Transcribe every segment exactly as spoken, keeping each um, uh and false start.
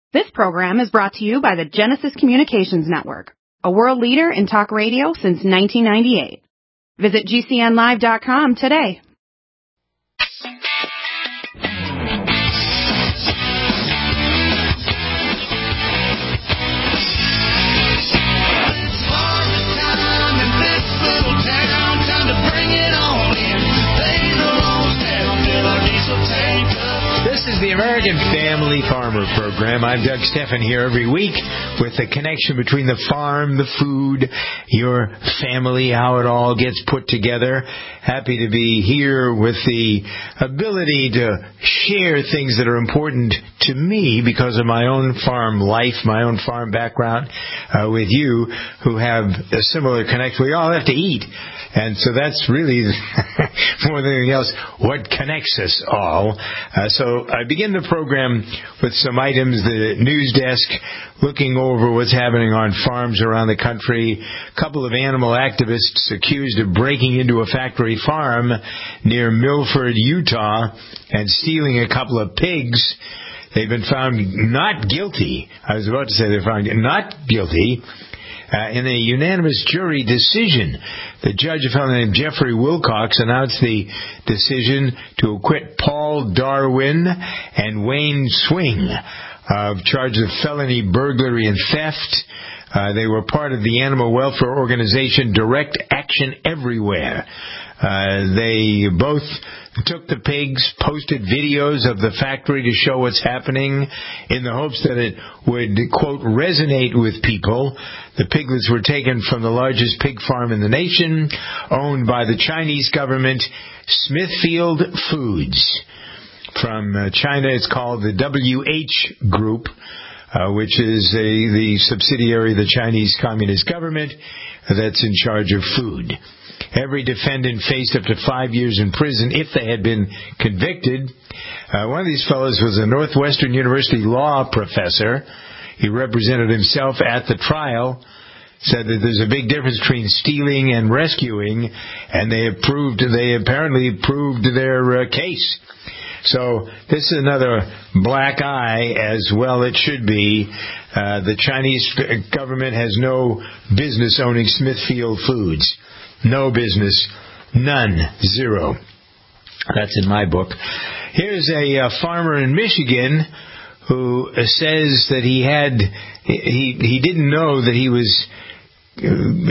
This program is brought to you by the Genesis Communications Network, a world leader in talk radio since nineteen ninety-eight. Visit G C N live dot com today. This is the American Family Farmer Program. I'm Doug Stephan here every week with the connection between the farm, the food, your family, how it all gets put together. Happy to be here with the ability to share things that are important to me because of my own farm life, my own farm background, uh, with you who have a similar connection. We all have to eat. And so that's really, more than anything else, what connects us all. Uh, so I begin the program with some items, the news desk, looking over what's happening on farms around the country. A couple of animal activists accused of breaking into a factory farm near Milford, Utah, and stealing a couple of pigs. They've been found not guilty. I was about to say they're found not guilty. Uh, in a unanimous jury decision, the judge, a fellow named Jeffrey Wilcox, announced the decision to acquit Paul Darwin and Wayne Swing of charges of felony burglary and theft. Uh, they were part of the animal welfare organization Direct Action Everywhere. Uh, they both took the pigs, posted videos of the factory to show what's happening in the hopes that it would, quote, resonate with people. The piglets were taken from the largest pig farm in the nation, owned by the Chinese government, Smithfield Foods. From uh, China, it's called the W H Group, uh, which is a, the subsidiary of the Chinese Communist government that's in charge of food. Every defendant faced up to five years in prison if they had been convicted. Uh, one of these fellows was a Northwestern University law professor. He represented himself at the trial, said that there's a big difference between stealing and rescuing, and they have proved, they apparently proved their uh, case. So this is another black eye, as well it should be. Uh, the Chinese government has no business owning Smithfield Foods. No business. None. Zero. That's in my book. Here's a uh, farmer in Michigan who uh, says that he had, he he didn't know that he was uh,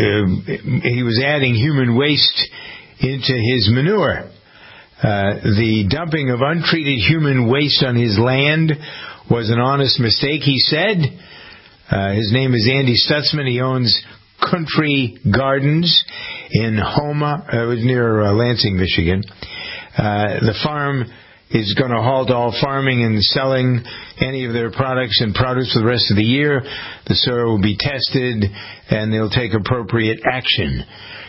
uh, he was adding human waste into his manure. Uh, the dumping of untreated human waste on his land was an honest mistake, he said. Uh, his name is Andy Stutzman. He owns Country Gardens in Houma, uh, near uh, Lansing, Michigan. Uh, the farm is going to halt all farming and selling any of their products and produce for the rest of the year. The soil will be tested, and they'll take appropriate action.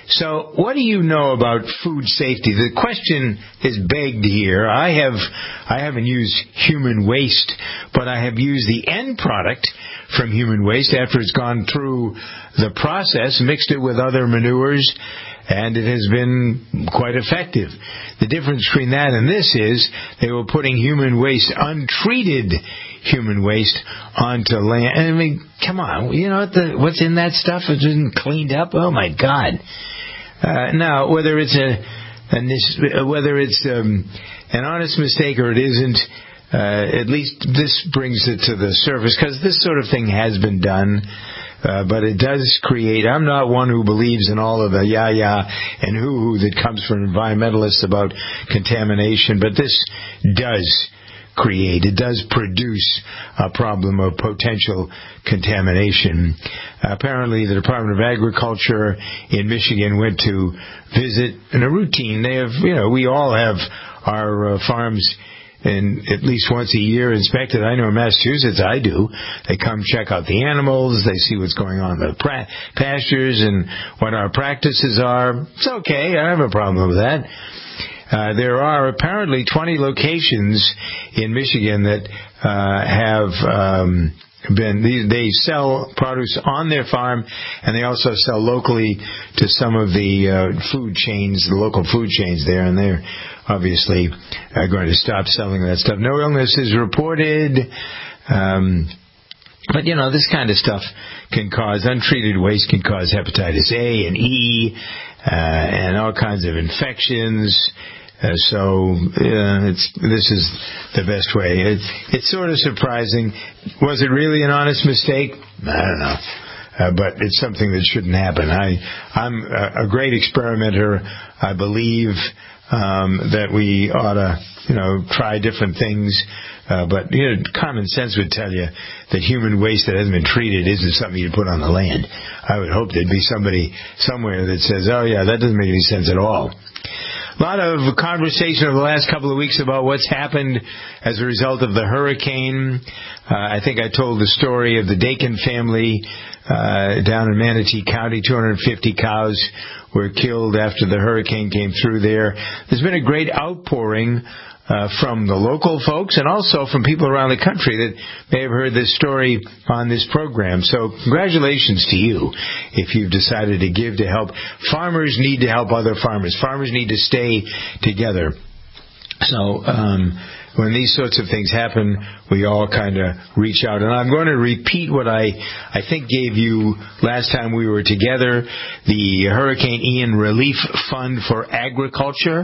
So what do you know about food safety? The question is begged here. I have, I haven't used human waste, but I have used the end product from human waste after it's gone through the process, mixed it with other manures, and it has been quite effective. The difference between that and this is they were putting human waste, untreated human waste, onto land. I mean, come on, you know what the, what's in that stuff? It isn't cleaned up? Oh my God. Uh, now, whether it's a, a whether it's um, an honest mistake or it isn't, uh, at least this brings it to the surface, because this sort of thing has been done. Uh, but it does create, I'm not one who believes in all of the yah-yah and hoo-hoo that comes from environmentalists about contamination, but this does create, it does produce a problem of potential contamination. Uh, apparently the Department of Agriculture in Michigan went to visit in a routine. They have, you know, we all have our uh, farms and at least once a year inspected. I know in Massachusetts I do. They come check out the animals. They see what's going on in the pra- pastures and what our practices are. It's okay. I don't have a problem with that. Uh, there are apparently twenty locations in Michigan that uh, have um, been, they, they sell produce on their farm, and they also sell locally to some of the uh, food chains, the local food chains there, and they're obviously uh, going to stop selling that stuff. No illness is reported. Um, But, you know, this kind of stuff can cause, untreated waste can cause hepatitis A and E, uh, and all kinds of infections. Uh, so, uh, it's, this is the best way. It's, it's sort of surprising. Was it really an honest mistake? I don't know. Uh, but it's something that shouldn't happen. I, I'm a, a great experimenter. I believe, um, that we ought to, you know, try different things. Uh, but, you know, common sense would tell you that human waste that hasn't been treated isn't something you put on the land. I would hope there'd be somebody somewhere that says, oh, yeah, that doesn't make any sense at all. A lot of conversation over the last couple of weeks about what's happened as a result of the hurricane. Uh, I think I told the story of the Dakin family uh, down in Manatee County. two hundred fifty cows were killed after the hurricane came through there. There's been a great outpouring Uh, from the local folks and also from people around the country that may have heard this story on this program. So congratulations to you if you've decided to give to help. Farmers need to help other farmers. Farmers need to stay together. So um, when these sorts of things happen, we all kind of reach out. And I'm going to repeat what I, I think gave you last time we were together, the Hurricane Ian Relief Fund for Agriculture.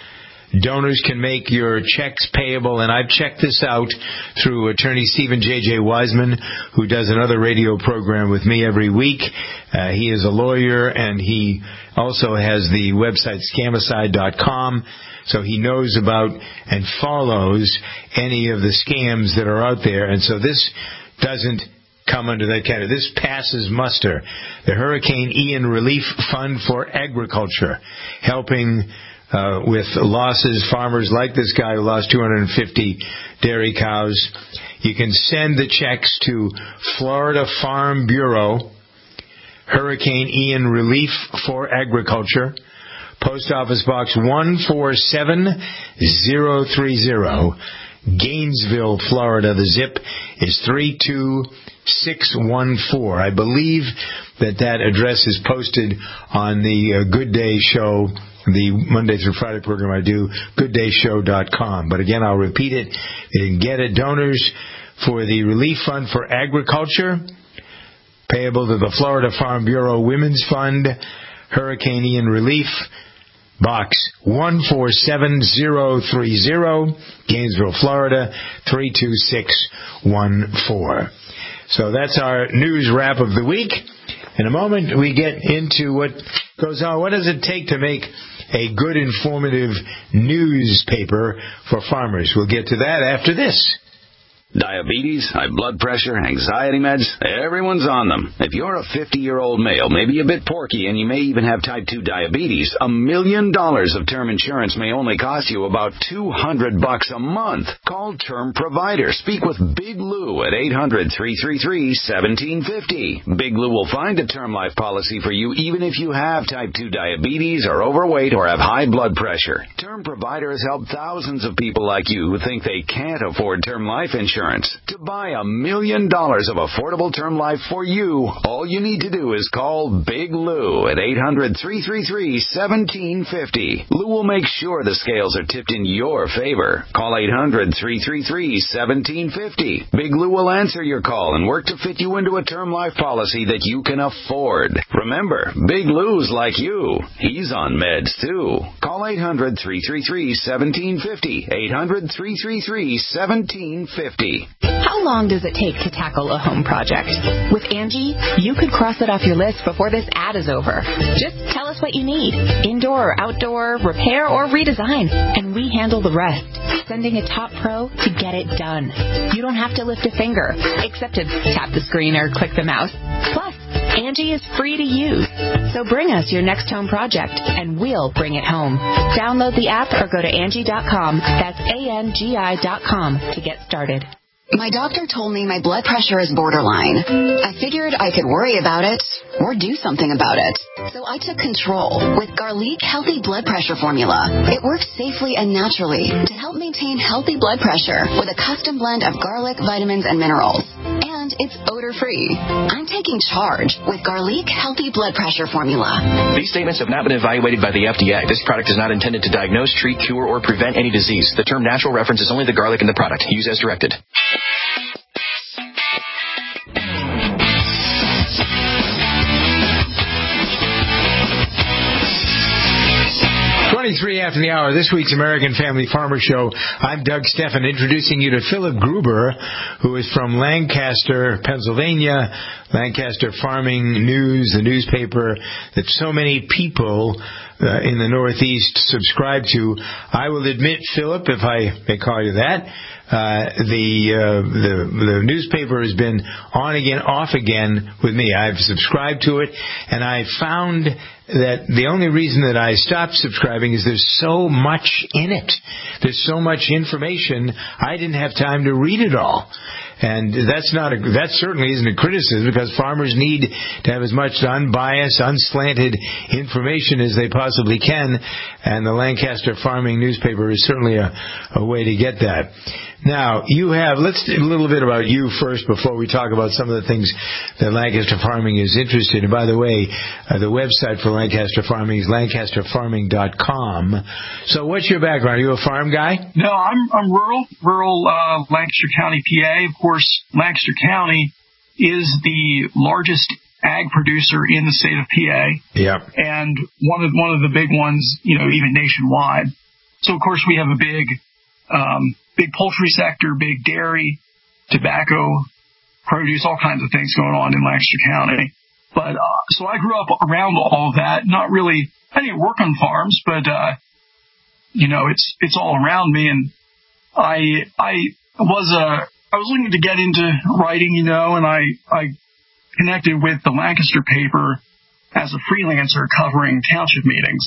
Donors can make your checks payable, and I've checked this out through attorney Stephen J J. Wiseman, who does another radio program with me every week. Uh, he is a lawyer, and he also has the website scamicide dot com, so he knows about and follows any of the scams that are out there. And so this doesn't come under that category. This passes muster. The Hurricane Ian Relief Fund for Agriculture, helping Uh, with losses, farmers like this guy who lost two hundred fifty dairy cows. You can send the checks to Florida Farm Bureau, Hurricane Ian Relief for Agriculture, Post Office Box one four seven zero three zero, Gainesville, Florida. The zip is three two six one four. I believe that that address is posted on the uh, Good Day Show, the Monday through Friday program I do, good day show dot com. But again, I'll repeat it. You can get it. Donors for the Relief Fund for Agriculture, payable to the Florida Farm Bureau Women's Fund, Hurricane Ian Relief, Box one four seven zero three zero, Gainesville, Florida, three two six one four. So that's our news wrap of the week. In a moment, we get into what goes on. What does it take to make a good, informative newspaper for farmers? We'll get to that after this. Diabetes, high blood pressure, anxiety meds, everyone's on them. If you're a fifty-year-old male, maybe a bit porky, and you may even have type two diabetes, a million dollars of term insurance may only cost you about two hundred bucks a month. Call Term Provider. Speak with Big Lou at eight hundred, three three three, one seven five zero. Big Lou will find a term life policy for you even if you have type two diabetes, are overweight, or have high blood pressure. Term Provider has helped thousands of people like you who think they can't afford term life insurance. To buy a million dollars of affordable term life for you, all you need to do is call Big Lou at eight hundred, three three three, one seven five zero. Lou will make sure the scales are tipped in your favor. Call eight hundred, three three three, one seven five zero. Big Lou will answer your call and work to fit you into a term life policy that you can afford. Remember, Big Lou's like you. He's on meds too. Call eight hundred, three three three, one seven five zero. eight hundred, three three three, one seven five zero. How long does it take to tackle a home project? With Angie, you could cross it off your list before this ad is over. Just tell us what you need, indoor or outdoor, repair or redesign, and we handle the rest, sending a top pro to get it done. You don't have to lift a finger, except to tap the screen or click the mouse. Plus, Angie is free to use. So bring us your next home project, and we'll bring it home. Download the app or go to Angie dot com. That's A N G I dot com to get started. My doctor told me my blood pressure is borderline. I figured I could worry about it or do something about it. So I took control with Garlic Healthy Blood Pressure Formula. It works safely and naturally to help maintain healthy blood pressure with a custom blend of garlic, vitamins, and minerals. And it's odor-free. I'm taking charge with Garlic Healthy Blood Pressure Formula. These statements have not been evaluated by the F D A. This product is not intended to diagnose, treat, cure, or prevent any disease. The term natural references only the garlic in the product. Use as directed. three after the hour, this week's American Family Farmer Show. I'm Doug Steffen, introducing you to Philip Gruber, who is from Lancaster, Pennsylvania. Lancaster Farming News, the newspaper that so many people uh, in the Northeast subscribe to. I will admit, Philip, if I may call you that, Uh, the, uh, the the newspaper has been on again, off again with me. I've subscribed to it, and I found that the only reason that I stopped subscribing is there's so much in it. There's so much information, I didn't have time to read it all. And that's not a, that certainly isn't a criticism, because farmers need to have as much unbiased, unslanted information as they possibly can, and the Lancaster Farming newspaper is certainly a, a way to get that. Now, you have, let's a little bit about you first before we talk about some of the things that Lancaster Farming is interested in. By the way, uh, the website for Lancaster Farming is lancaster farming dot com. So what's your background? Are you a farm guy? No, I'm I'm rural, rural uh, Lancaster County, P A. Of course, Lancaster County is the largest ag producer in the state of P A. Yeah. And one of one of the big ones, you know, even nationwide. So, of course, we have a big um big poultry sector, big dairy, tobacco, produce, all kinds of things going on in Lancaster County. But, uh, so I grew up around all of that. Not really, I didn't work on farms, but, uh, you know, it's, it's all around me. And I, I was, uh, I was looking to get into writing, you know, and I, I connected with the Lancaster paper as a freelancer covering township meetings.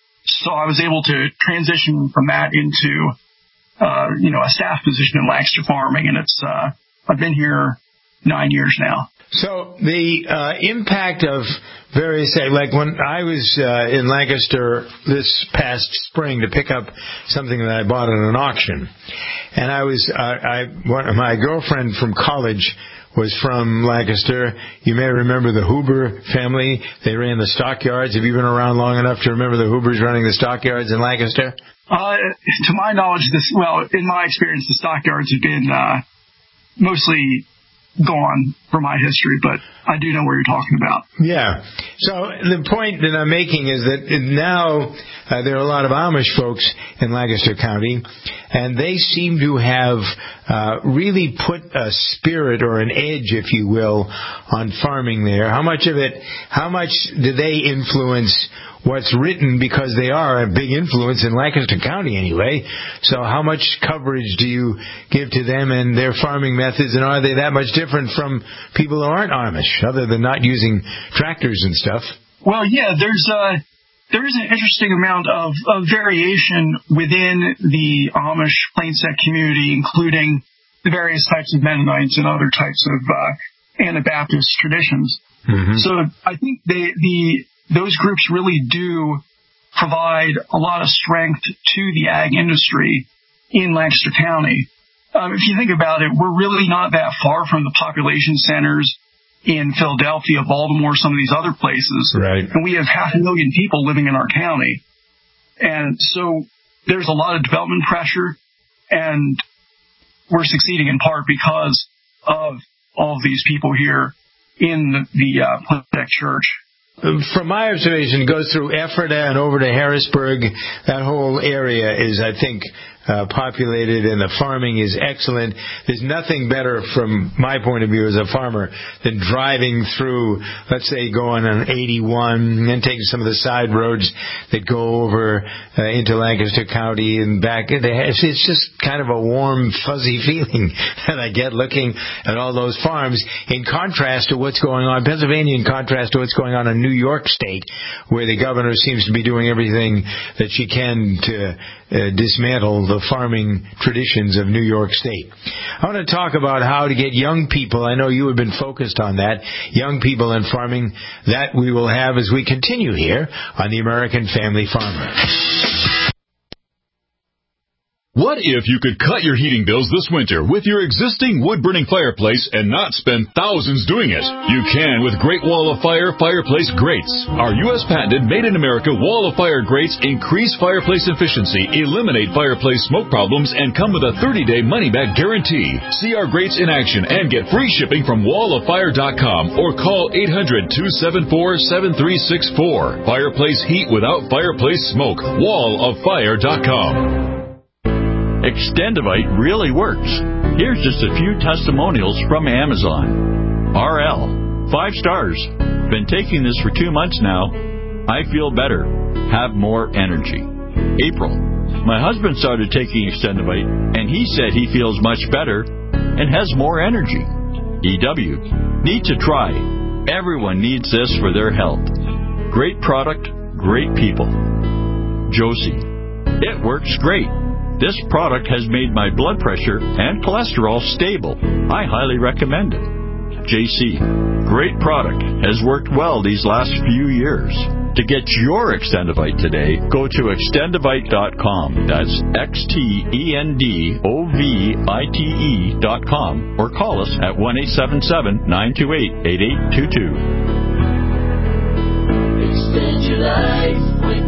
So I was able to transition from that into Uh, you know, a staff position in Lancaster Farming, and it's, uh, I've been here nine years now. So the uh, impact of various, like when I was uh, in Lancaster this past spring to pick up something that I bought at an auction, and I was, uh, I, one, my girlfriend from college was from Lancaster. You may remember the Huber family. They ran the stockyards. Have you been around long enough to remember the Hubers running the stockyards in Lancaster? Uh, to my knowledge, this, well, in my experience, the stockyards have been, uh, mostly gone from my history, but I do know what you're talking about. Yeah. So the point that I'm making is that now uh, there are a lot of Amish folks in Lancaster County, and they seem to have uh, really put a spirit or an edge, if you will, on farming there. How much of it, how much do they influence what's written, because they are a big influence in Lancaster County anyway? So how much coverage do you give to them and their farming methods, and are they that much different from people who aren't Amish, other than not using tractors and stuff? Well, yeah, there's uh, there is an interesting amount of, of variation within the Amish Plainset community, including the various types of Mennonites and other types of uh, Anabaptist traditions. Mm-hmm. So I think they, the those groups really do provide a lot of strength to the ag industry in Lancaster County. Um, if you think about it, we're really not that far from the population centers in Philadelphia, Baltimore, some of these other places. Right. And we have half a million people living in our county. And so there's a lot of development pressure, and we're succeeding in part because of all of these people here in the, the uh, Plainset Church. From my observation, it goes through Ephrata and over to Harrisburg. That whole area is, I think, uh, populated, and the farming is excellent. There's nothing better from my point of view as a farmer than driving through, let's say, going on eighty-one and taking some of the side roads that go over uh, into Lancaster County and back. It's just kind of a warm, fuzzy feeling that I get looking at all those farms, in contrast to what's going on in Pennsylvania, in contrast to what's going on in New York State, where the governor seems to be doing everything that she can to uh, dismantle the farming traditions of New York State. I want to talk about how to get young people. I know you have been focused on that, young people in farming. That we will have as we continue here on the American Family Farmer. What if you could cut your heating bills this winter with your existing wood-burning fireplace and not spend thousands doing it? You can with Great Wall of Fire fireplace grates. Our U S patented made-in-America Wall of Fire grates increase fireplace efficiency, eliminate fireplace smoke problems, and come with a thirty-day money-back guarantee. See our grates in action and get free shipping from wall of fire dot com or call eight hundred, two seven four, seven three six four. Fireplace heat without fireplace smoke. wall of fire dot com. Extendivite really works. Here's just a few testimonials from Amazon. R L, five stars. Been taking this for two months now. I feel better. Have more energy. April, my husband started taking Extendivite, and he said he feels much better and has more energy. E W, need to try. Everyone needs this for their health. Great product, great people. Josie, it works great. This product has made my blood pressure and cholesterol stable. I highly recommend it. J C, great product. Has worked well these last few years. To get your Extendivite today, go to extendivite dot com. That's X T E N D O V I T E dot com or call us at one eight seven seven, nine two eight, eight eight two two. Extend your life with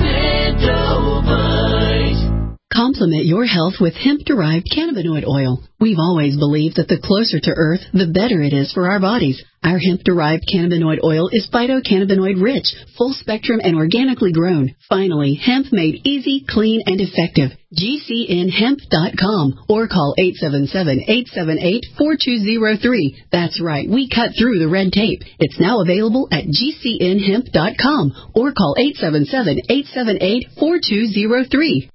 Extendivite. Complement your health with hemp-derived cannabinoid oil. We've always believed that the closer to Earth, the better it is for our bodies. Our hemp-derived cannabinoid oil is phytocannabinoid-rich, full-spectrum, and organically grown. Finally, hemp made easy, clean, and effective. G C N hemp dot com or call eight seven seven, eight seven eight, four two zero three. That's right, we cut through the red tape. It's now available at G C N hemp dot com or call eight seven seven, eight seven eight, four two zero three.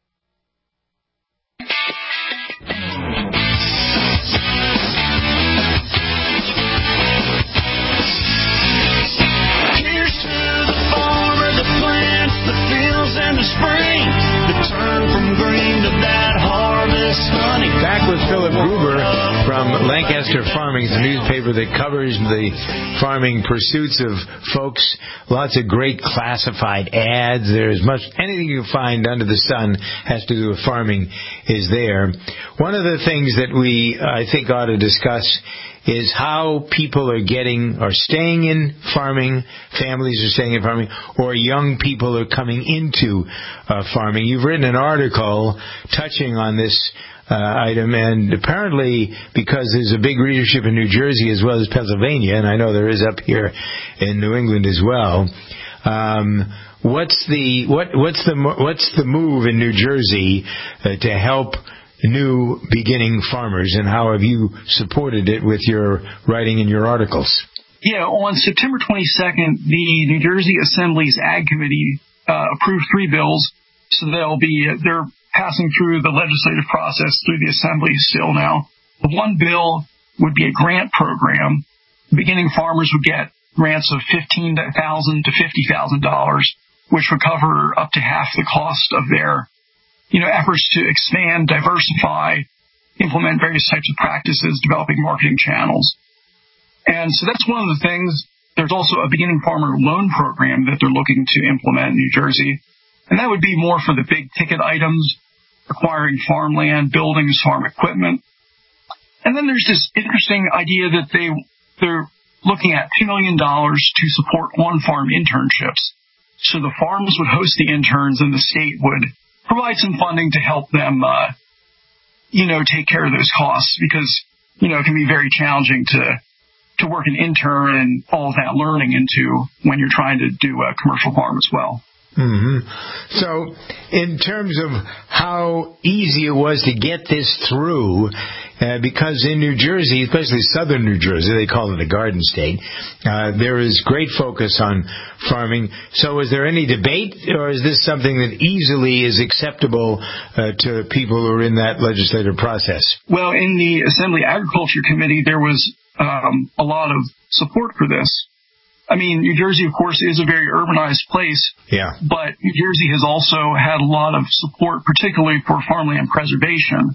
Spring, to turn from green to that harvest, honey. Back with Philip Gruber from Lancaster Farming, the newspaper that covers the farming pursuits of folks. Lots of great classified ads. There's much, anything you can find under the sun has to do with farming is there. One of the things that we, I think, ought to discuss is how people are getting or staying in farming, families are staying in farming, or young people are coming into uh, farming. You've written an article touching on this uh, item, and apparently because there's a big readership in New Jersey as well as Pennsylvania, and I know there is up here in New England as well. Um, what's the what what's the what's the move in New Jersey uh, to help new beginning farmers, and how have you supported it with your writing in your articles? Yeah, on September twenty-second, the New Jersey Assembly's Ag Committee uh, approved three bills, so they'll be they're passing through the legislative process through the Assembly still now. The one bill would be a grant program. Beginning farmers would get grants of fifteen thousand dollars to fifty thousand dollars, which would cover up to half the cost of their you know, efforts to expand, diversify, implement various types of practices, developing marketing channels. And so that's one of the things. There's also a beginning farmer loan program that they're looking to implement in New Jersey. And that would be more for the big ticket items, acquiring farmland, buildings, farm equipment. And then there's this interesting idea that they, they're looking at two million dollars to support on-farm internships. So the farms would host the interns and the state would provide some funding to help them, uh, you know, take care of those costs, because, you know, it can be very challenging to, to work an intern and all of that learning into when you're trying to do a commercial farm as well. Mm-hmm. So in terms of how easy it was to get this through, uh, because in New Jersey, especially southern New Jersey, they call it a garden state, uh, there is great focus on farming. So is there any debate, or is this something that easily is acceptable uh, to people who are in that legislative process? Well, in the Assembly Agriculture Committee, there was um, a lot of support for this. I mean, New Jersey, of course, is a very urbanized place. Yeah. But New Jersey has also had a lot of support, particularly for farmland preservation.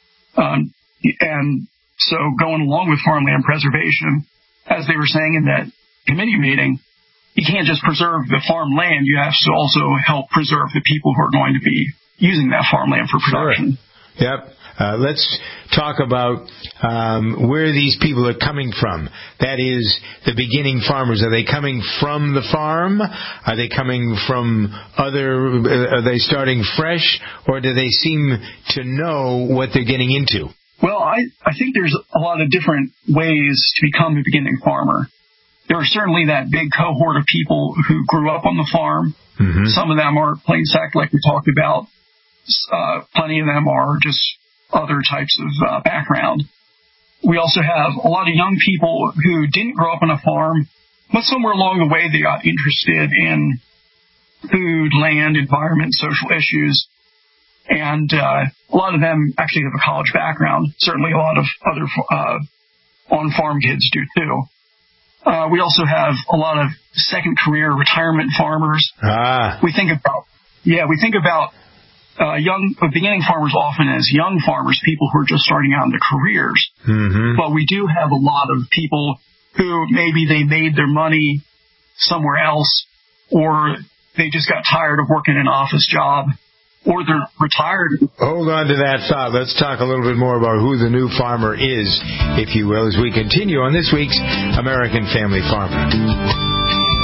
Um, and so going along with farmland preservation, as they were saying in that committee meeting, you can't just preserve the farmland. You have to also help preserve the people who are going to be using that farmland for production. Sure. Yep. Uh, let's talk about um, where these people are coming from. That is, the beginning farmers. Are they coming from the farm? Are they coming from other, uh, are they starting fresh? Or do they seem to know what they're getting into? Well, I, I think there's a lot of different ways to become a beginning farmer. There are certainly that big cohort of people who grew up on the farm. Mm-hmm. Some of them are plain sack, like we talked about. Uh, plenty of them are just other types of uh, background. We also have a lot of young people who didn't grow up on a farm, but somewhere along the way they got interested in food, land, environment, social issues. And uh, a lot of them actually have a college background. Certainly a lot of other uh, on-farm kids do too. Uh, we also have a lot of second career retirement farmers. Ah. We think about, yeah, we think about uh, young, uh, beginning farmers often as young farmers, people who are just starting out in their careers. Mm-hmm. But we do have a lot of people who maybe they made their money somewhere else, or they just got tired of working an office job, or they're retired. Hold on to that thought. Let's talk a little bit more about who the new farmer is, if you will, as we continue on this week's American Family Farmer.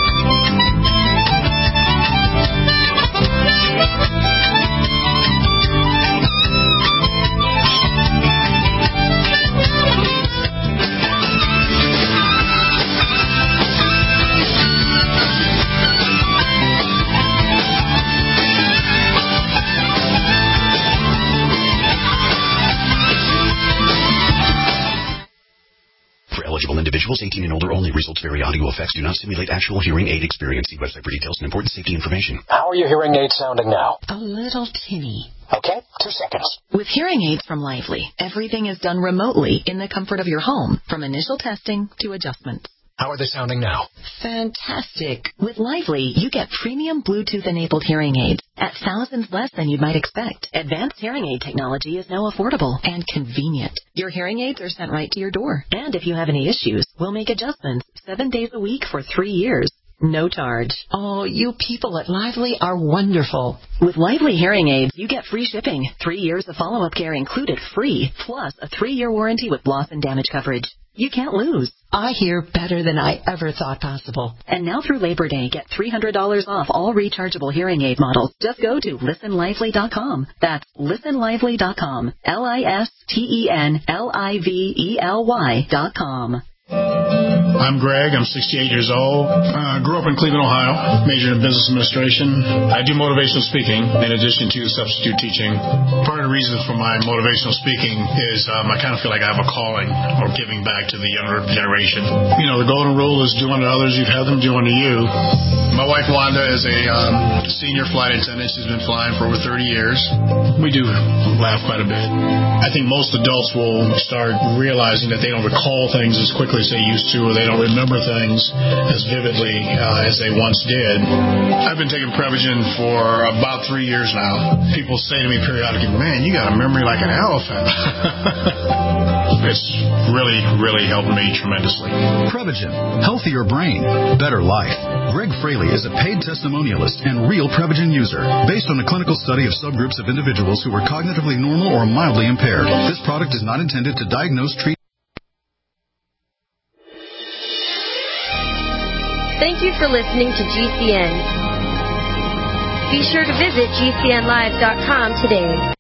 Individuals eighteen and older only. Results vary. Audio effects do not simulate actual hearing aid experience. See website for details and important safety information. How are your hearing aids sounding now? A little tinny. Okay, two seconds. With hearing aids from Lively, everything is done remotely in the comfort of your home, from initial testing to adjustments. How are they sounding now? Fantastic. With Lively, you get premium Bluetooth-enabled hearing aids at thousands less than you might expect. Advanced hearing aid technology is now affordable and convenient. Your hearing aids are sent right to your door. And if you have any issues, we'll make adjustments seven days a week for three years. No charge. Oh, you people at Lively are wonderful. With Lively hearing aids, you get free shipping, three years of follow-up care included free, plus a three-year warranty with loss and damage coverage. You can't lose. I hear better than I ever thought possible. And now through Labor Day, get three hundred dollars off all rechargeable hearing aid models. Just go to listen lively dot com. That's listen lively dot com. L I S T E N L I V E L Y dot com. I'm Greg. I'm sixty-eight years old. I uh, grew up in Cleveland, Ohio. Majored in business administration. I do motivational speaking in addition to substitute teaching. Part of the reason for my motivational speaking is um, I kind of feel like I have a calling or giving back to the younger generation. You know, the golden rule is do unto others you've had them do unto you. My wife Wanda is a um, senior flight attendant. She's been flying for over thirty years. We do laugh quite a bit. I think most adults will start realizing that they don't recall things as quickly as they used to, or they don't remember things as vividly uh, as they once did. I've been taking Prevagen for about three years now. People say to me periodically, man, you got a memory like an elephant. It's really, really helped me tremendously. Prevagen. Healthier brain. Better life. Greg Fraley is a paid testimonialist and real Prevagen user. Based on a clinical study of subgroups of individuals who were cognitively normal or mildly impaired, this product is not intended to diagnose, treat. Thank you for listening to G C N. Be sure to visit G C N live dot com today.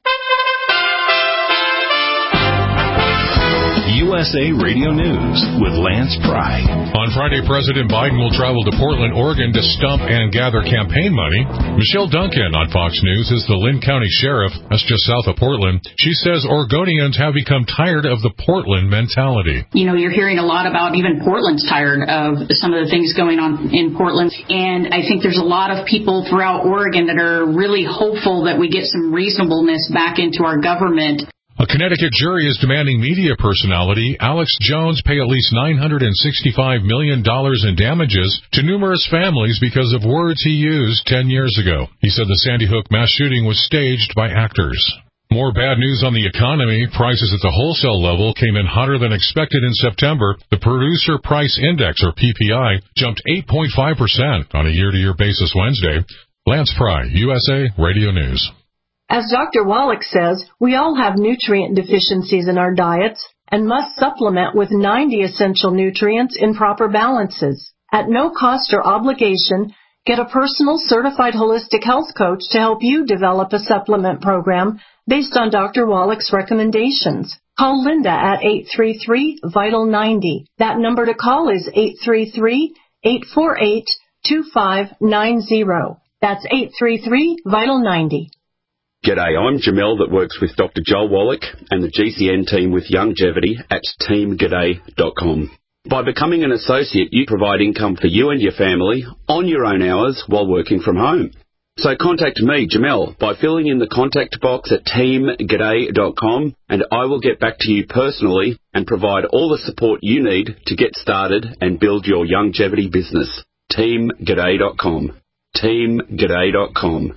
U S A Radio News with Lance Pry. On Friday, President Biden will travel to Portland, Oregon to stump and gather campaign money. Michelle Duncan on Fox News is the Lynn County Sheriff. That's just south of Portland. She says Oregonians have become tired of the Portland mentality. You know, you're hearing a lot about even Portland's tired of some of the things going on in Portland. And I think there's a lot of people throughout Oregon that are really hopeful that we get some reasonableness back into our government. A Connecticut jury is demanding media personality Alex Jones pay at least nine hundred sixty-five million dollars in damages to numerous families because of words he used ten years ago. He said the Sandy Hook mass shooting was staged by actors. More bad news on the economy. Prices at the wholesale level came in hotter than expected in September. The Producer Price Index, or P P I, jumped eight point five percent on a year-to-year basis Wednesday. Lance Pry, U S A Radio News. As Doctor Wallach says, we all have nutrient deficiencies in our diets and must supplement with ninety essential nutrients in proper balances. At no cost or obligation, get a personal certified holistic health coach to help you develop a supplement program based on Doctor Wallach's recommendations. Call Linda at eight three three, vital ninety. That number to call is eight three three, eight four eight, two five nine zero. That's eight three three, vital ninety. G'day, I'm Jamel that works with Doctor Joel Wallach and the G C N team with Longevity at team g'day dot com. By becoming an associate, you provide income for you and your family on your own hours while working from home. So contact me, Jamel, by filling in the contact box at team g'day dot com, and I will get back to you personally and provide all the support you need to get started and build your longevity business. team g'day dot com. team g'day dot com.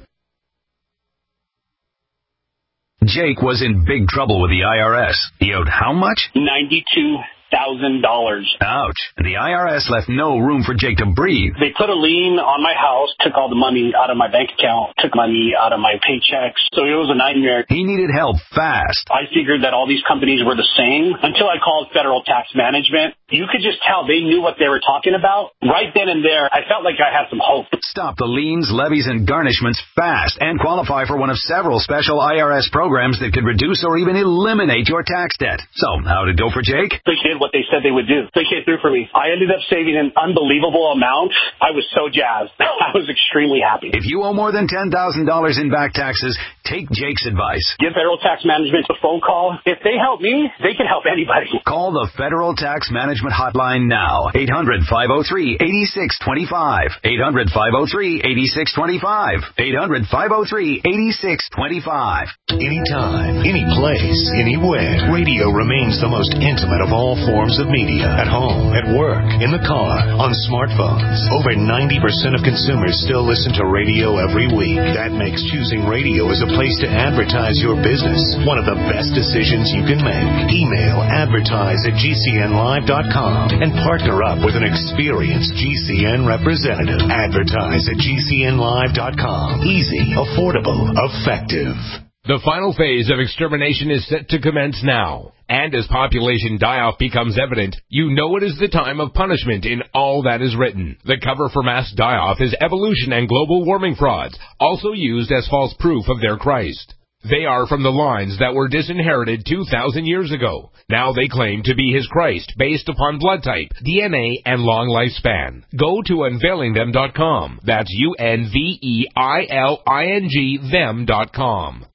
Jake was in big trouble with the I R S. He owed how much? ninety-two thousand dollars. Ouch. The I R S left no room for Jake to breathe. They put a lien on my house, took all the money out of my bank account, took money out of my paychecks. So it was a nightmare. He needed help fast. I figured that all these companies were the same until I called Federal Tax Management. You could just tell they knew what they were talking about. Right then and there, I felt like I had some hope. Stop the liens, levies, and garnishments fast and qualify for one of several special I R S programs that could reduce or even eliminate your tax debt. So, how'd it go for Jake? They did what they said they would do. They came through for me. I ended up saving an unbelievable amount. I was so jazzed. I was extremely happy. If you owe more than ten thousand dollars in back taxes, take Jake's advice. Give Federal Tax Management a phone call. If they help me, they can help anybody. Call the Federal Tax Management Hotline now. eight hundred, five oh three, eight six two five. eight hundred, five oh three, eight six two five. eight hundred, five oh three, eight six two five. Anytime, any place, anywhere, radio remains the most intimate of all forms of media. At home, at work, in the car, on smartphones. Over ninety percent of consumers still listen to radio every week. That makes choosing radio as a place to advertise your business one of the best decisions you can make. Email advertise at G C N live dot com and partner up with an experienced G C N representative. Advertise at G C N live dot com. Easy, affordable, effective. The final phase of extermination is set to commence now. And as population die-off becomes evident, you know it is the time of punishment in all that is written. The cover for mass die-off is evolution and global warming frauds, also used as false proof of their Christ. They are from the lines that were disinherited two thousand years ago. Now they claim to be his Christ based upon blood type, D N A, and long lifespan. Go to unveiling them dot com. That's U N V E I L I N G them dot com.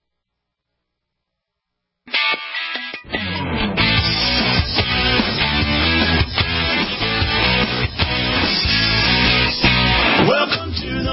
Welcome to the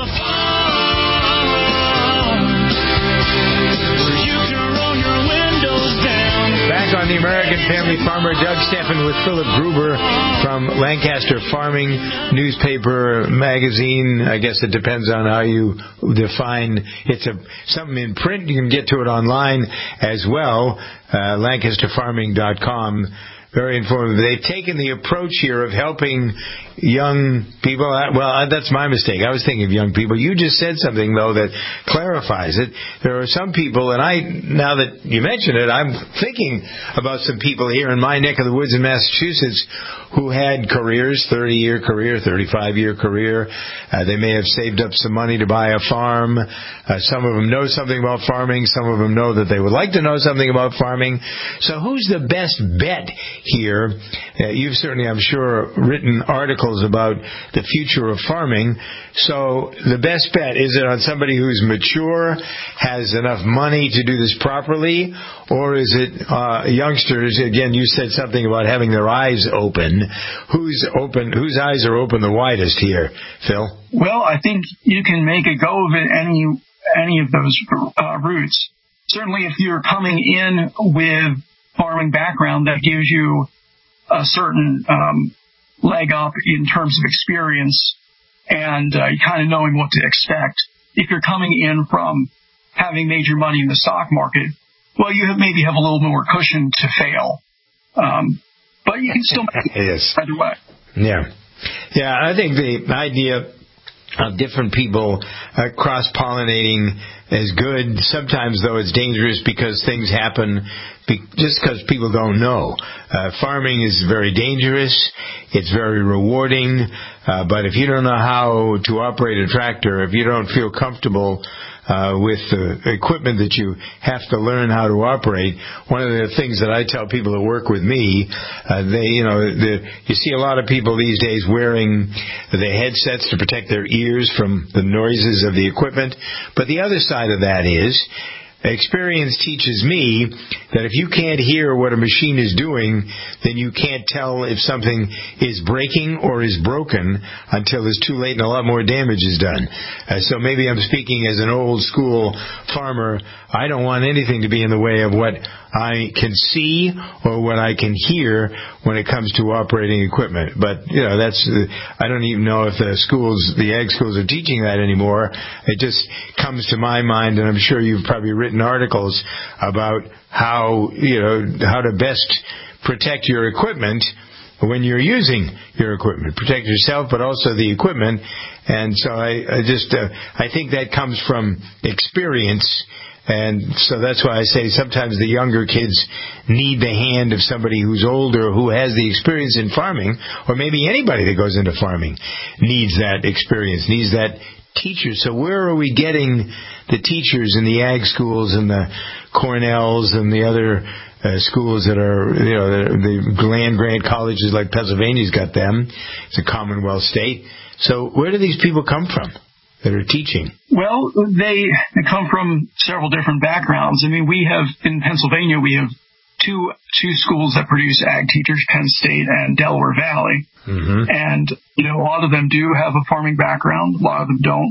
farm, where you can roll your windows down. Back on the American Family Farmer, Doug Steffen with Philip Gruber from Lancaster Farming Newspaper Magazine. I guess it depends on how you define. It's a something in print. You can get to it online as well. Uh, Lancaster Farming dot com. Very informative. They've taken the approach here of helping young people. Well, that's my mistake. I was thinking of young people. You just said something, though, that clarifies it. There are some people, and I, now that you mention it, I'm thinking about some people here in my neck of the woods in Massachusetts who had careers, thirty-year career, thirty-five-year career. Uh, they may have saved up some money to buy a farm. Uh, some of them know something about farming. Some of them know that they would like to know something about farming. So who's the best bet here? Uh, you've certainly, I'm sure, written articles about the future of farming. So the best bet, is it on somebody who's mature, has enough money to do this properly, or is it uh, youngsters? Again, you said something about having their eyes open. Who's open? Whose eyes are open the widest here, Phil? Well, I think you can make a go of it any any of those uh, routes. Certainly, if you're coming in with farming background, that gives you a certain um, leg up in terms of experience and uh, kind of knowing what to expect. If you're coming in from having made your money in the stock market, well, you have, maybe have a little more cushion to fail. Um, but you can still make it yes. either way. Yeah. Yeah, I think the idea of different people uh, cross-pollinating is good. Sometimes, though, it's dangerous because things happen be- just because people don't know. Uh, farming is very dangerous. It's very rewarding. Uh, but if you don't know how to operate a tractor, if you don't feel comfortable Uh, with the equipment that you have to learn how to operate. One of the things that I tell people that work with me, uh, they, you know, the, you see a lot of people these days wearing the headsets to protect their ears from the noises of the equipment. But the other side of that is, experience teaches me that if you can't hear what a machine is doing, then you can't tell if something is breaking or is broken until it's too late and a lot more damage is done. Uh, so maybe I'm speaking as an old school farmer. I don't want anything to be in the way of what I can see or what I can hear when it comes to operating equipment. But, you know, that's, uh, I don't even know if the schools, the ag schools are teaching that anymore. It just comes to my mind, and I'm sure you've probably written articles about how, you know, how to best protect your equipment when you're using your equipment. Protect yourself, but also the equipment. And so I, I just, uh, I think that comes from experience. And so that's why I say sometimes the younger kids need the hand of somebody who's older, who has the experience in farming, or maybe anybody that goes into farming needs that experience, needs that teacher. So where are we getting the teachers in the ag schools and the Cornells and the other uh, schools that are, you know, the, the land grant colleges like Pennsylvania's got them. It's a Commonwealth state. So where do these people come from that are teaching? Well, they come from several different backgrounds. I mean, we have, in Pennsylvania, we have two two schools that produce ag teachers, Penn State and Delaware Valley. Mm-hmm. And, you know, a lot of them do have a farming background. A lot of them don't.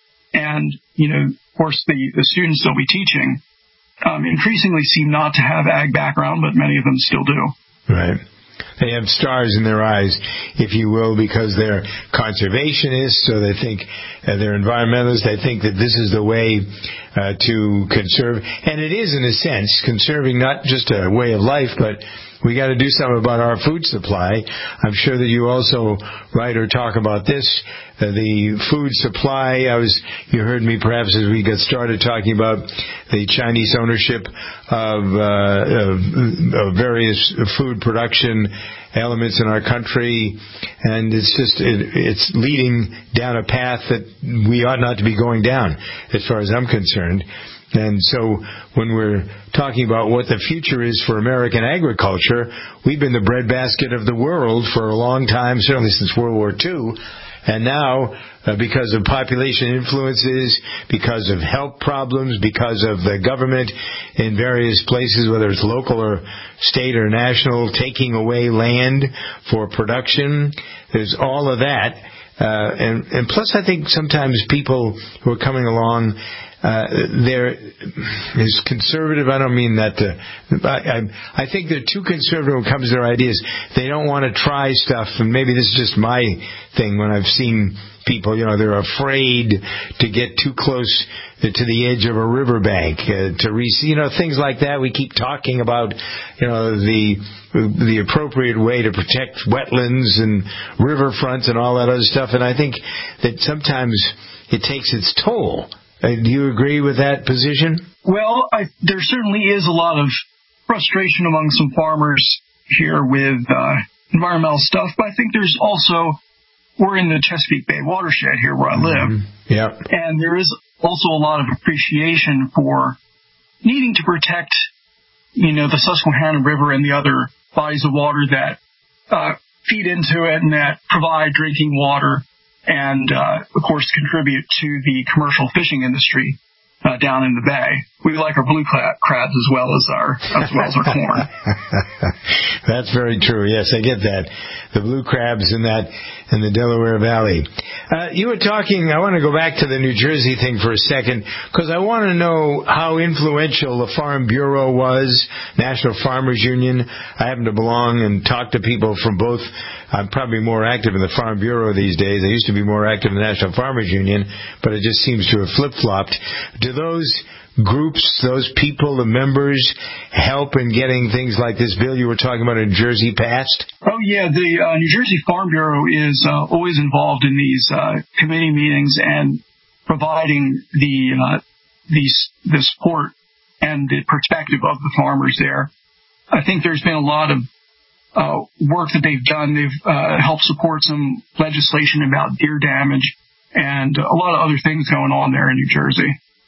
And, you know, of course, the, the students they'll be teaching um, increasingly seem not to have ag background, but many of them still do. Right. They have stars in their eyes, if you will, because they're conservationists, so they think uh, they're environmentalists. They think that this is the way uh, to conserve. And it is, in a sense, conserving not just a way of life, but we got to do something about our food supply. I'm sure that you also write or talk about this, uh, the food supply. I was, you heard me perhaps as we got started talking about the Chinese ownership of, uh, of, of various food production elements in our country, and it's just it, it's leading down a path that we ought not to be going down, as far as I'm concerned. And so when we're talking about what the future is for American agriculture, we've been the breadbasket of the world for a long time, certainly since World War Two. And now, uh, because of population influences, because of health problems, because of the government in various places, whether it's local or state or national, taking away land for production, there's all of that. Uh, and, and plus, I think sometimes people who are coming along, Uh, they're is conservative. I don't mean that to, I, I, I think they're too conservative when it comes to their ideas. They don't want to try stuff, and maybe this is just my thing when I've seen people, you know, they're afraid to get too close to the edge of a riverbank, uh, to re- you know, things like that. We keep talking about, you know, the the appropriate way to protect wetlands and riverfronts and all that other stuff, and I think that sometimes it takes its toll. Uh, do you agree with that position? Well, I, there certainly is a lot of frustration among some farmers here with uh, environmental stuff, but I think there's also, we're in the Chesapeake Bay watershed here where I live, mm-hmm. Yep. And there is also a lot of appreciation for needing to protect, you know, the Susquehanna River and the other bodies of water that uh, feed into it and that provide drinking water, and, uh, of course, contribute to the commercial fishing industry uh, down in the bay. We like our blue crabs as well as our as well as our corn. That's very true. Yes, I get that. The blue crabs in that in the Delaware Valley. Uh, you were talking. I want to go back to the New Jersey thing for a second because I want to know how influential the Farm Bureau was, National Farmers Union. I happen to belong and talk to people from both. I'm probably more active in the Farm Bureau these days. I used to be more active in the National Farmers Union, but it just seems to have flip-flopped. Do those groups, those people, the members, help in getting things like this bill you were talking about in Jersey passed? Oh, yeah. The uh, New Jersey Farm Bureau is uh, always involved in these uh, committee meetings and providing the, uh, these, the support and the perspective of the farmers there. I think there's been a lot of uh, work that they've done. They've uh, helped support some legislation about deer damage and a lot of other things going on there in New Jersey.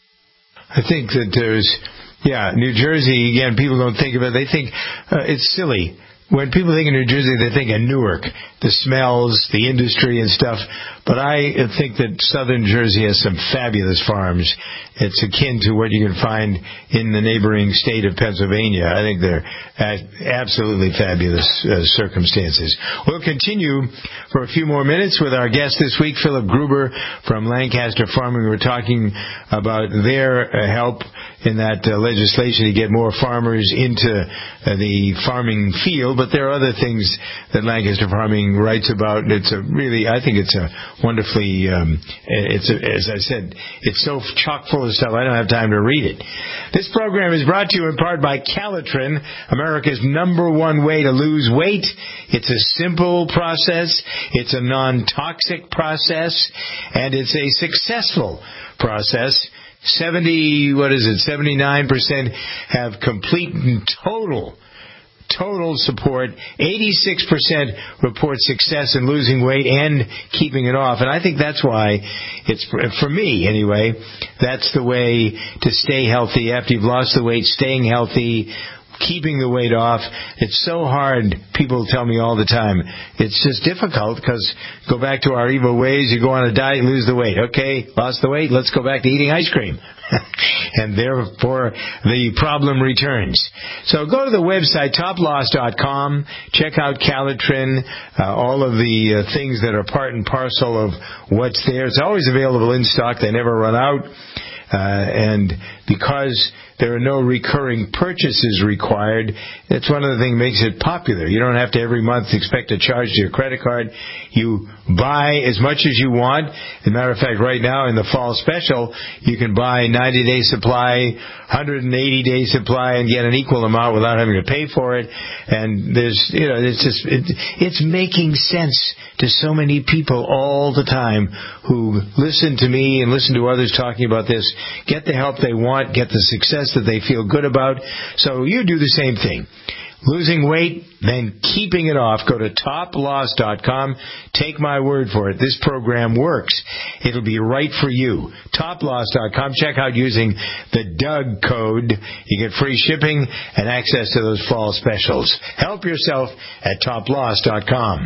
I think that there's, yeah, New Jersey, again, people don't think of it. They think uh, it's silly. When people think of New Jersey, they think of Newark, the smells, the industry and stuff. But I think that southern Jersey has some fabulous farms. It's akin to what you can find in the neighboring state of Pennsylvania. I think they're absolutely fabulous uh, circumstances. We'll continue for a few more minutes with our guest this week, Philip Gruber from Lancaster Farming. We're talking about their uh, help in that uh, legislation to get more farmers into uh, the farming field. But there are other things that Lancaster Farming writes about. It's a really, I think it's a wonderfully, um, it's a, as I said, it's so chock full of stuff, I don't have time to read it. This program is brought to you in part by Calitrin, America's number one way to lose weight. It's a simple process, it's a non-toxic process, and it's a successful process. seventy, what is it, seventy-nine percent have complete and total Total support. eighty-six percent report success in losing weight and keeping it off. And I think that's why it's, for me anyway, that's the way to stay healthy. After you've lost the weight, staying healthy, keeping the weight off. It's so hard. People tell me all the time. It's just difficult because go back to our evil ways. You go on a diet, lose the weight. Okay, lost the weight. Let's go back to eating ice cream. And therefore, the problem returns. So go to the website, top loss dot com. Check out Calitrin, uh, all of the uh, things that are part and parcel of what's there. It's always available in stock. They never run out. Uh, and because there are no recurring purchases required, that's one of the things that makes it popular. You don't have to every month expect a charge to your credit card. You buy as much as you want. As a matter of fact, right now in the fall special, you can buy ninety-day supply, one hundred eighty day supply, and get an equal amount without having to pay for it. And there's, you know, it's just, it, it's making sense to so many people all the time who listen to me and listen to others talking about this, get the help they want, get the success that they feel good about. So you do the same thing. Losing weight, then keeping it off. Go to top loss dot com. Take my word for it. This program works. It'll be right for you. top loss dot com. Check out using the Doug code. You get free shipping and access to those fall specials. Help yourself at top loss dot com.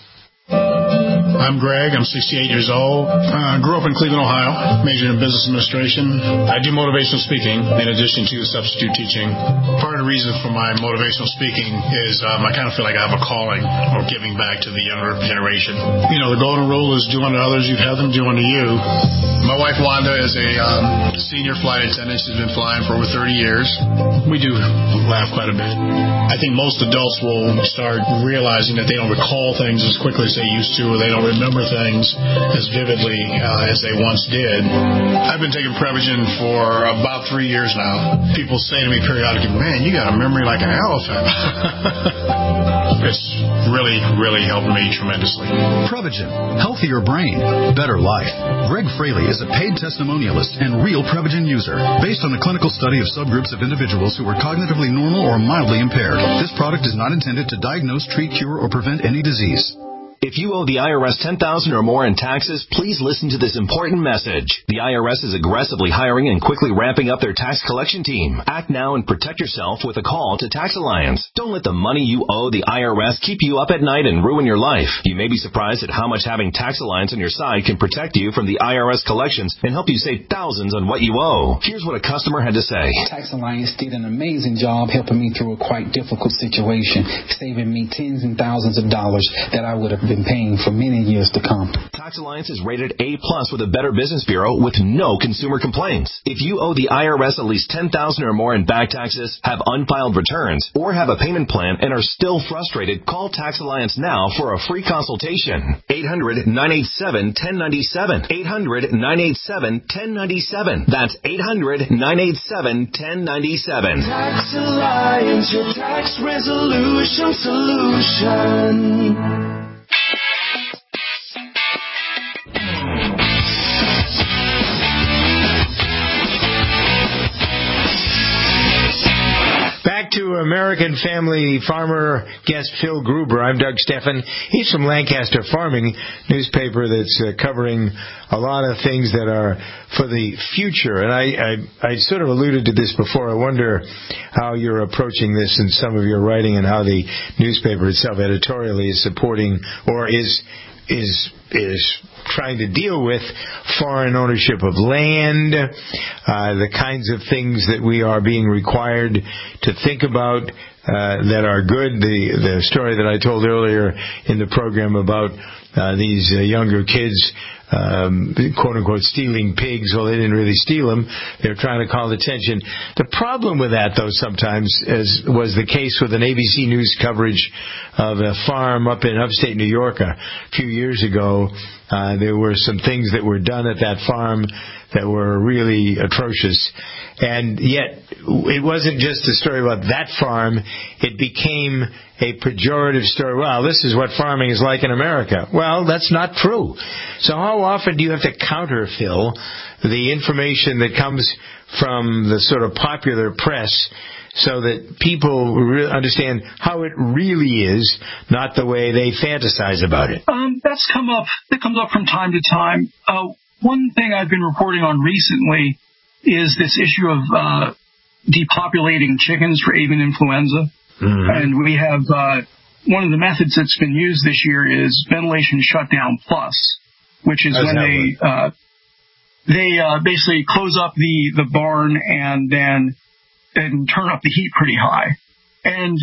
I'm Greg. I'm sixty-eight years old. I uh, grew up in Cleveland, Ohio. Majored in business administration. I do motivational speaking in addition to substitute teaching. Part of the reason for my motivational speaking is um, I kind of feel like I have a calling or giving back to the younger generation. You know, the golden rule is do unto others, you'd have them do unto you. My wife Wanda is a um, senior flight attendant. She's been flying for over thirty years. We do laugh quite a bit. I think most adults will start realizing that they don't recall things as quickly as they used to, or they don't remember things as vividly uh, as they once did. I've been taking Prevagen for about three years now. People say to me periodically, man, you got a memory like an elephant. It's really, really helped me tremendously. Prevagen. Healthier brain. Better life. Greg Fraley is a paid testimonialist and real Prevagen user. Based on a clinical study of subgroups of individuals who were cognitively normal or mildly impaired, this product is not intended to diagnose, treat, cure, or prevent any disease. If you owe the I R S ten thousand dollars or more in taxes, please listen to this important message. The I R S is aggressively hiring and quickly ramping up their tax collection team. Act now and protect yourself with a call to Tax Alliance. Don't let the money you owe the I R S keep you up at night and ruin your life. You may be surprised at how much having Tax Alliance on your side can protect you from the I R S collections and help you save thousands on what you owe. Here's what a customer had to say. Tax Alliance did an amazing job helping me through a quite difficult situation, saving me tens and thousands of dollars that I would have been been paying for many years to come. Tax Alliance is rated A plus with a Better Business Bureau with no consumer complaints. If you owe the I R S at least ten thousand dollars or more in back taxes, have unfiled returns, or have a payment plan and are still frustrated, call Tax Alliance now for a free consultation. eight hundred, nine eight seven, one oh nine seven. eight hundred, nine eight seven, one oh nine seven. That's eight hundred, nine eight seven, one oh nine seven. Tax Alliance, your tax resolution solution. Back to American Family Farmer guest Phil Gruber. I'm Doug Steffen. He's from Lancaster Farming, newspaper that's uh, covering a lot of things that are for the future. And I, I, I sort of alluded to this before. I wonder how you're approaching this in some of your writing and how the newspaper itself editorially is supporting or is is is trying to deal with foreign ownership of land, uh, the kinds of things that we are being required to think about uh, that are good. The the story that I told earlier in the program about uh, these uh, younger kids, um, quote unquote, stealing pigs. Well, they didn't really steal them. They're trying to call attention. The problem with that, though, sometimes, as was the case with an A B C News coverage of a farm up in upstate New York a few years ago. Uh, there were some things that were done at that farm that were really atrocious. And yet, it wasn't just a story about that farm. It became a pejorative story. Well, this is what farming is like in America. Well, that's not true. So how often do you have to counterfill the information that comes from the sort of popular press so that people re- understand how it really is, not the way they fantasize about it? Um, that's come up. That comes up from time to time. Uh, one thing I've been reporting on recently is this issue of uh, depopulating chickens for avian influenza. Mm-hmm. And we have uh, one of the methods that's been used this year is ventilation shutdown plus, which is How's when they uh, they uh, basically close up the, the barn and then and turn up the heat pretty high. And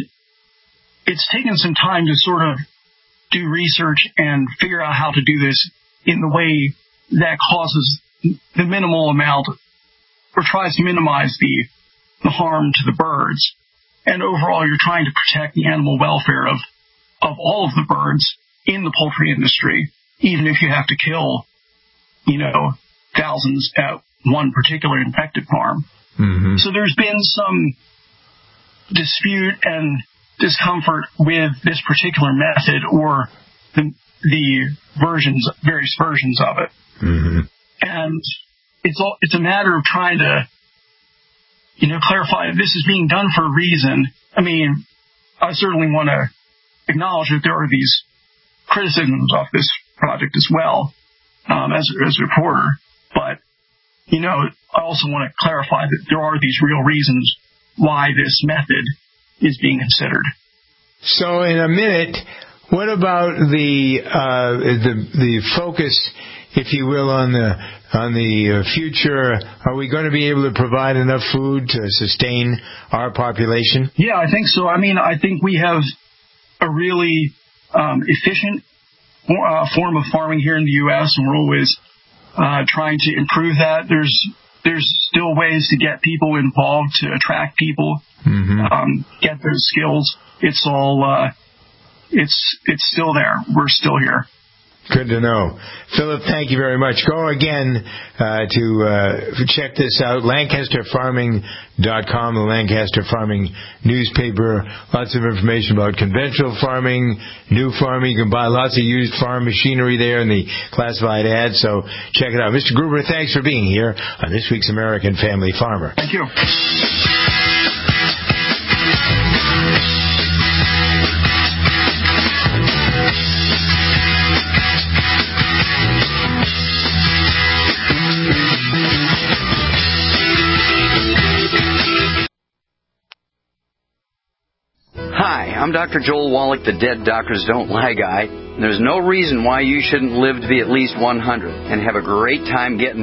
it's taken some time to sort of do research and figure out how to do this in the way that causes the minimal amount or tries to minimize the, the harm to the birds. And overall, you're trying to protect the animal welfare of, of all of the birds in the poultry industry, even if you have to kill, you know, thousands at one particular infected farm. Mm-hmm. So there's been some dispute and discomfort with this particular method or the, the versions, various versions of it. Mm-hmm. And it's all, it's a matter of trying to, you know, clarify that this is being done for a reason. I mean, I certainly want to acknowledge that there are these criticisms of this project as well, um, as, as a reporter. But, you know, I also want to clarify that there are these real reasons why this method is being considered. So in a minute, what about the uh, the the focus, if you will, on the on the future? Are we going to be able to provide enough food to sustain our population? Yeah, I think so. I mean, I think we have a really um, efficient uh, form of farming here in the U S, and we're always uh, trying to improve that. There's there's still ways to get people involved, to attract people, mm-hmm. um, get those skills. It's all uh, it's it's still there. We're still here. Good to know. Philip, thank you very much. Go again uh, to uh, check this out, lancaster farming dot com, the Lancaster Farming newspaper. Lots of information about conventional farming, new farming. You can buy lots of used farm machinery there in the classified ads, so check it out. Mister Gruber, thanks for being here on this week's American Family Farmer. Thank you. Hi, I'm Doctor Joel Wallach, the Dead Doctors Don't Lie guy. There's no reason why you shouldn't live to be at least one hundred and have a great time getting there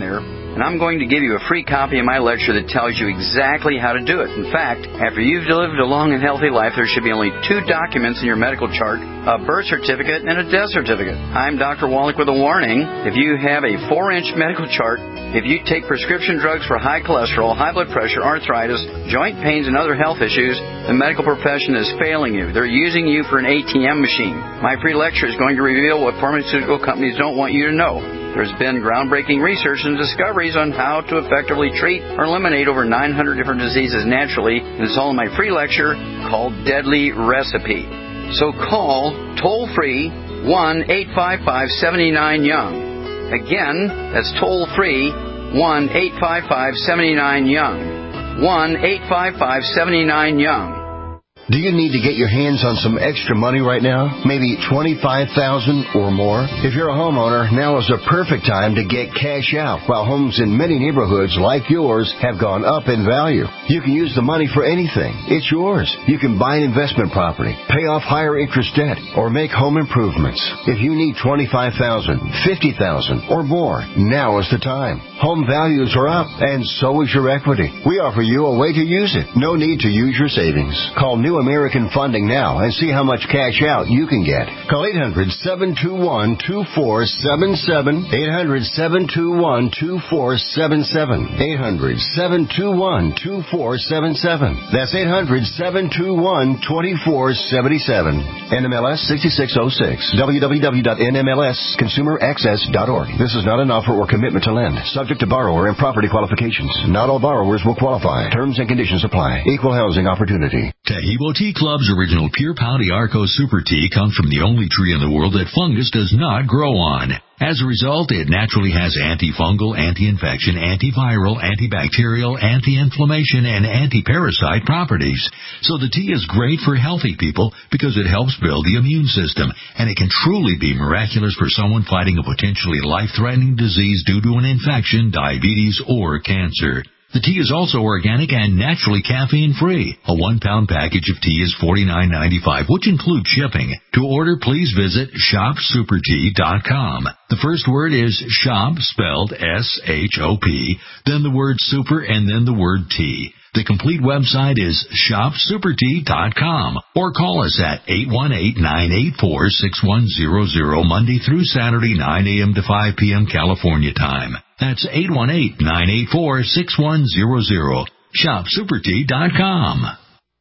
and I'm going to give you a free copy of my lecture that tells you exactly how to do it. In fact, after you've lived a long and healthy life, there should be only two documents in your medical chart, a birth certificate and a death certificate. I'm Doctor Wallach with a warning. If you have a four-inch medical chart, if you take prescription drugs for high cholesterol, high blood pressure, arthritis, joint pains, and other health issues, the medical profession is failing you. They're using you for an A T M machine. My free lecture is going to reveal what pharmaceutical companies don't want you to know. There's been groundbreaking research and discoveries on how to effectively treat or eliminate over nine hundred different diseases naturally, and it's all in my free lecture called Deadly Recipe. So call toll-free one eight five five, seven nine, young. Again, that's toll-free one eight five five, seven nine, young. one eight five five, seven nine, young. Do you need to get your hands on some extra money right now? Maybe twenty-five thousand dollars or more? If you're a homeowner, now is the perfect time to get cash out while homes in many neighborhoods like yours have gone up in value. You can use the money for anything. It's yours. You can buy an investment property, pay off higher interest debt, or make home improvements. If you need twenty-five thousand dollars, fifty thousand dollars or more, now is the time. Home values are up, and so is your equity. We offer you a way to use it. No need to use your savings. Call New American Funding now and see how much cash out you can get. Call eight hundred, seven two one, two four seven seven, eight hundred, seven two one, two four seven seven, eight hundred, seven two one, two four seven seven. That's eight hundred, seven two one, two four seven seven. N M L S sixty-six oh six. w w w dot n m l s consumer access dot org. This is not an offer or commitment to lend. Subject to borrower and property qualifications. Not all borrowers will qualify. Terms and conditions apply. Equal housing opportunity. Taheebo Tea Club's original Pure Pouty Arco Super Tea comes from the only tree in the world that fungus does not grow on. As a result, it naturally has antifungal, anti-infection, antiviral, antibacterial, anti-inflammation, and anti-parasite properties. So the tea is great for healthy people because it helps build the immune system, and it can truly be miraculous for someone fighting a potentially life-threatening disease due to an infection, diabetes, or cancer. The tea is also organic and naturally caffeine-free. A one-pound package of tea is forty-nine ninety-five, which includes shipping. To order, please visit shop super tea dot com. The first word is shop, spelled S H O P, then the word super, and then the word tea. The complete website is shop super tea dot com, or call us at eight one eight, nine eight four, six one zero zero Monday through Saturday, nine a.m. to five p.m. California time. That's eight one eight, nine eight four, six one zero zero. shop super tea dot com.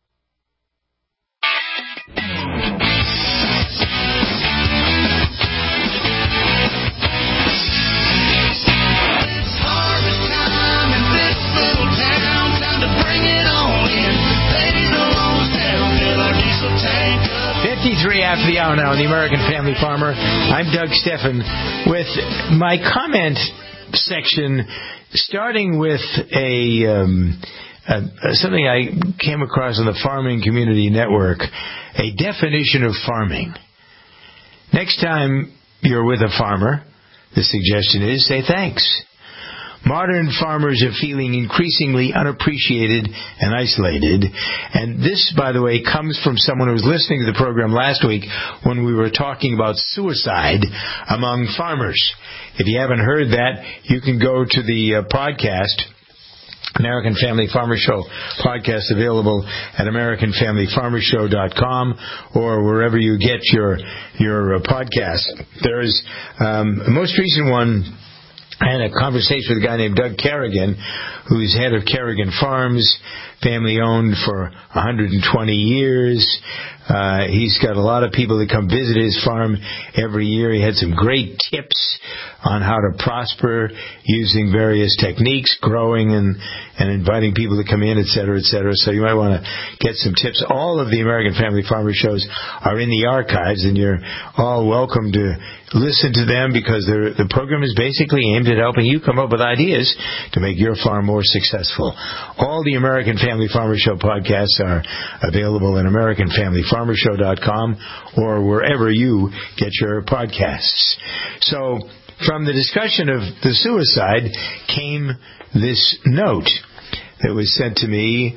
fifty-three after the hour now on the American Family Farmer. I'm Doug Steffen with my comment section, starting with a, um, a something I came across on the Farming Community Network, a definition of farming. Next time you're with a farmer, the suggestion is say thanks. Modern farmers are feeling increasingly unappreciated and isolated. And this, by the way, comes from someone who was listening to the program last week when we were talking about suicide among farmers. If you haven't heard that, you can go to the uh, podcast, American Family Farmer Show podcast, available at american family farmer show dot com or wherever you get your, your uh, podcast. There's um, a most recent one. I had a conversation with a guy named Doug Kerrigan, who's head of Kerrigan Farms, family-owned for one hundred twenty years. Uh, he's got a lot of people that come visit his farm every year. He had some great tips on how to prosper using various techniques, growing and, and inviting people to come in, et cetera, et cetera. So you might want to get some tips. All of the American Family Farmer shows are in the archives, and you're all welcome to listen to them because the program is basically aimed at helping you come up with ideas to make your farm more successful. All the American Family Farmer Show podcasts are available at american family farmer show dot com or wherever you get your podcasts. So from the discussion of the suicide came this note that was sent to me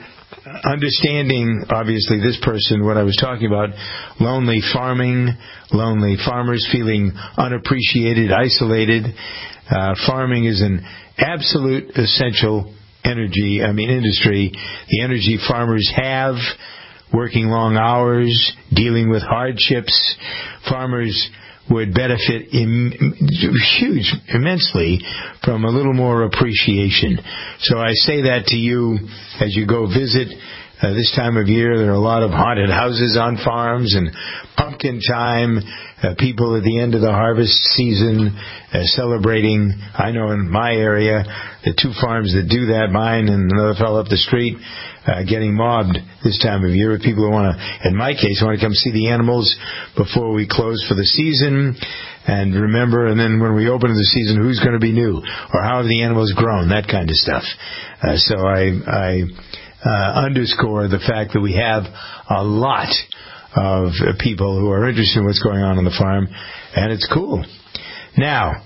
understanding, obviously, this person, what I was talking about, lonely farming, lonely farmers feeling unappreciated, isolated. Uh, farming is an absolute essential energy, I mean industry. The energy farmers have, working long hours, dealing with hardships. Farmers would benefit Im- huge, immensely from a little more appreciation. So I say that to you as you go visit. Uh, this time of year, there are a lot of haunted houses on farms and pumpkin time. Uh, people at the end of the harvest season uh, celebrating. I know in my area, the two farms that do that, mine and another fellow up the street, uh, getting mobbed this time of year with people who want to, in my case, want to come see the animals before we close for the season. And remember, and then when we open the season, who's going to be new? Or how have the animals grown? That kind of stuff. Uh, so I... I Uh, underscore the fact that we have a lot of uh, people who are interested in what's going on on the farm, and it's cool. Now,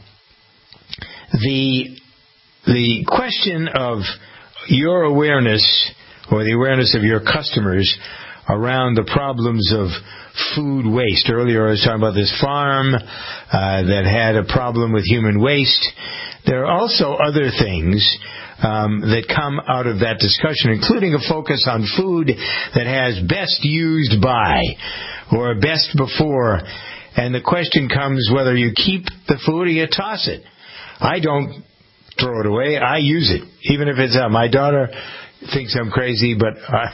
the the question of your awareness or the awareness of your customers around the problems of food waste. Earlier I was talking about this farm uh, that had a problem with human waste. There are also other things Um, that come out of that discussion, including a focus on food that has best used by or best before. And the question comes whether you keep the food or you toss it. I don't throw it away. I use it, even if it's out. My daughter thinks I'm crazy, but uh,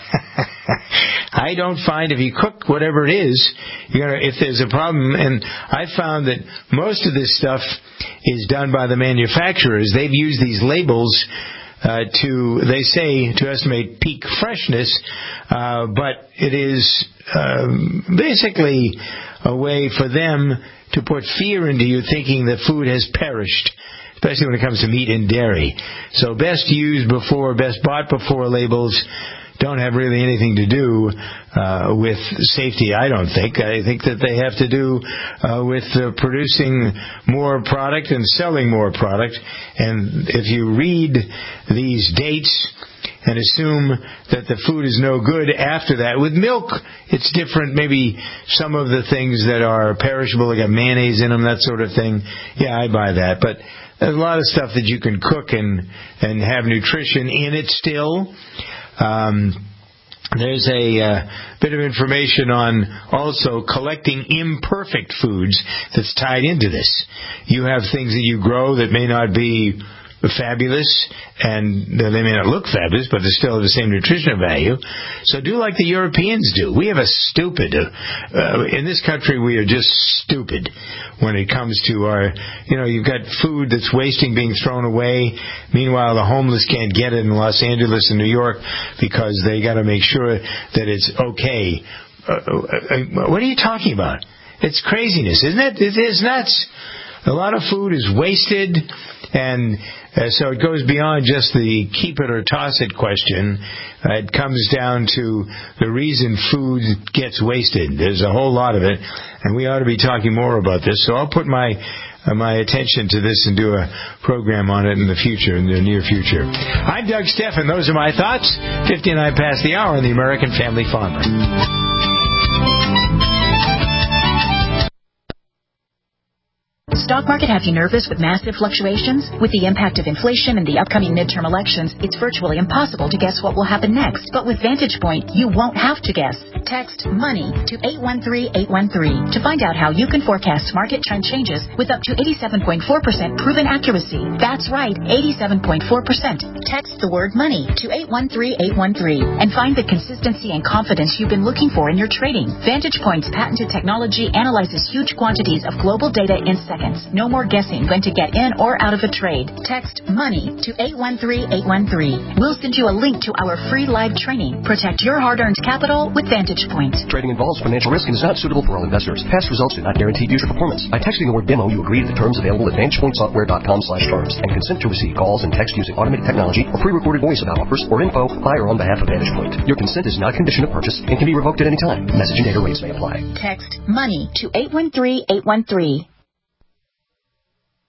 I don't find if you cook whatever it is, you know, if there's a problem, and I found that most of this stuff is done by the manufacturers. They've used these labels uh, to, they say, to estimate peak freshness, uh, but it is um, basically a way for them to put fear into you thinking that food has perished, especially when it comes to meat and dairy. So best used before, best bought before labels don't have really anything to do uh, with safety, I don't think. I think that they have to do uh, with uh, producing more product and selling more product. And if you read these dates and assume that the food is no good after that, with milk, it's different. Maybe some of the things that are perishable, like got mayonnaise in them, that sort of thing. Yeah, I buy that. But there's a lot of stuff that you can cook and, and have nutrition in it still. Um, there's a uh, bit of information on also collecting imperfect foods that's tied into this. You have things that you grow that may not be fabulous, and they may not look fabulous, but they still have the same nutritional value. So do like the Europeans do. We have a stupid, uh, uh, in this country we are just stupid when it comes to our, you know, you've got food that's wasting, being thrown away. Meanwhile, the homeless can't get it in Los Angeles and New York because they got to make sure that it's okay. Uh, uh, what are you talking about? It's craziness, isn't it? It is nuts. A lot of food is wasted, and uh, so it goes beyond just the keep it or toss it question. Uh, it comes down to the reason food gets wasted. There's a whole lot of it, and we ought to be talking more about this. So I'll put my uh, my attention to this and do a program on it in the future, in the near future. I'm Doug Steffen. Those are my thoughts. fifty-nine past the hour on the American Family Farmer. Stock market have you nervous with massive fluctuations? With the impact of inflation and the upcoming midterm elections, it's virtually impossible to guess what will happen next. But with Vantage Point, you won't have to guess. Text MONEY to eight one three eight one three to find out how you can forecast market trend changes with up to eighty-seven point four percent proven accuracy. That's right, eighty-seven point four percent. Text the word MONEY to eight one three eight one three and find the consistency and confidence you've been looking for in your trading. Vantage Point's patented technology analyzes huge quantities of global data in seconds. No more guessing when to get in or out of a trade. Text MONEY to eight one three eight one three. We'll send you a link to our free live training. Protect your hard-earned capital with Vantage Point. Trading involves financial risk and is not suitable for all investors. Past results do not guarantee future performance. By texting the word demo, you agree to the terms available at vantage point software dot com slash terms and consent to receive calls and text using automated technology or pre-recorded voice about offers or info by or on behalf of Vantage Point. Your consent is not a condition of purchase and can be revoked at any time. Message and data rates may apply. Text MONEY to eight one three eight one three.